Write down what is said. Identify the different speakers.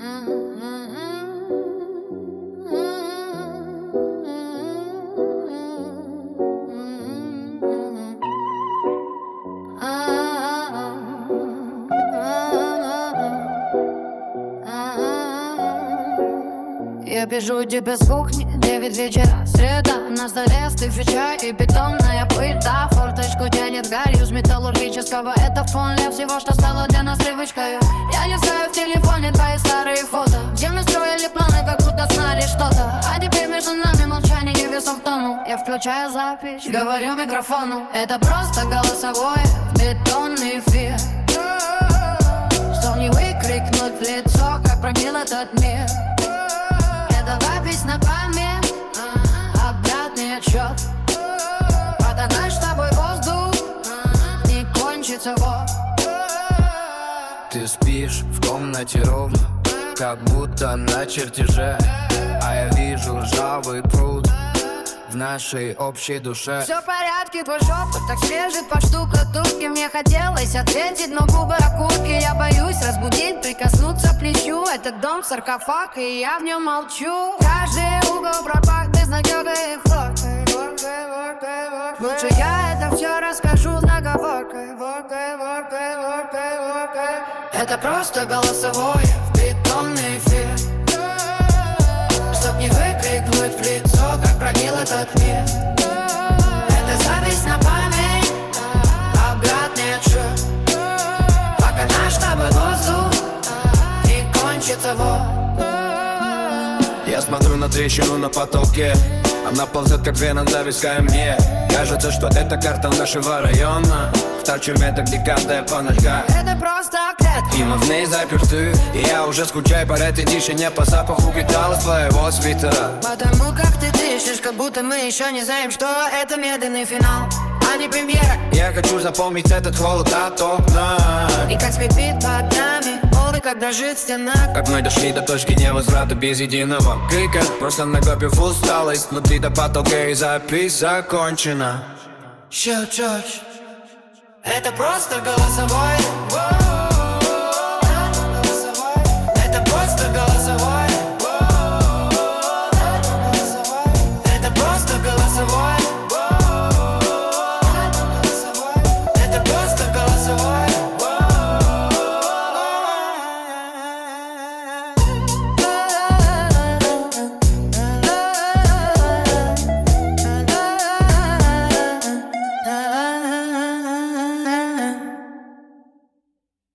Speaker 1: Я пишу тебе с кухни, 9 вечера, среда. На столе остывший чай и бетонная плита. Форточку тянет гарью с металлургического. Это фон для всего, что стало для нас привычкой. Я листаю в телефоне твои старые фото, где мы строили планы, как будто знали что-то. А теперь между нами молчание и весом в тону. Я включаю запись, говорю микрофону. Это просто голосовое в бетонный эфир, чтоб не выкрикнуть в лицо, как пробил этот мир. Это запись на память, обратный отсчет. Пока наш с тобой воздух не кончится, вот.
Speaker 2: Ты спишь в комнате ровно, как будто на чертеже. А я вижу ржавый пруд в нашей общей душе.
Speaker 1: Все в порядке, твой шепот так свежит по штукатурке. Мне хотелось ответить, но губы окурки. Я боюсь разбудить, прикоснуться к плечу. Этот дом саркофаг, и я в нем молчу. Каждый угол пропах безнадёгой хлоркой. Лучше я это все расскажу наговоркой. Это просто голосовое в бетонный эфир, чтоб не выкрикнуть в лицо, как пробил этот мир. Это запись на память, обратный отсчет. Пока наш с тобой воздух не кончится, вот.
Speaker 2: Я смотрю на трещину на потолке, она ползет как вена до виска, и мне кажется, что это карта нашего района. В та тюрьме, так где каждая панелька.
Speaker 1: Это просто клетка,
Speaker 2: и мы в ней заперты. И я уже скучаю по этой тишине, по запаху металла с твоего свитера.
Speaker 1: Потому как ты дышишь, как будто мы еще не знаем, что это медленный финал, а не премьера.
Speaker 2: Я хочу запомнить этот холод от окна,
Speaker 1: и как скрипит под нами полы, как дрожит стена.
Speaker 2: как мы дошли до точки невозврата без единого крика. Просто накопив усталость внутри до потолка, и запись закончена.
Speaker 1: Щелчок. Это просто голосовой.